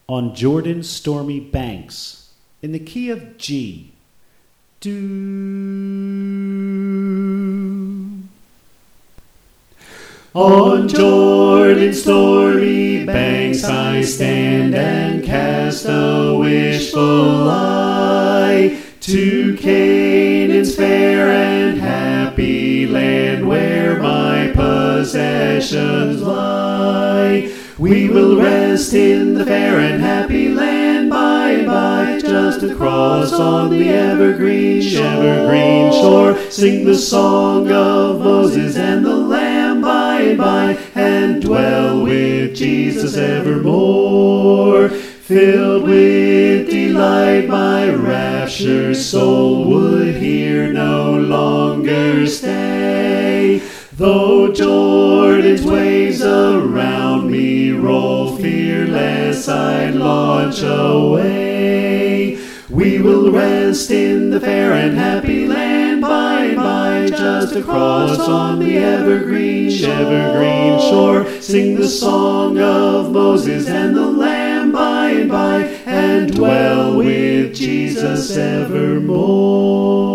On Jordan's stormy banks, in the key of G. Do. On Jordan's stormy banks I stand and cast a wishful eye to Canaan's fair and happy land where my possessions lie. We will rest in the fair and happy land by and by, just across on the evergreen shore. Sing the song of Moses and the Lamb by and by, and dwell with Jesus evermore. Filled with delight, my raptured soul would here no longer stay. Though Jordan's waves around me roll, fearless I'd launch away. We will rest in the fair and happy land by and by, just across on the evergreen shore. Sing the song of Moses and the Lamb by and by, and dwell with Jesus evermore.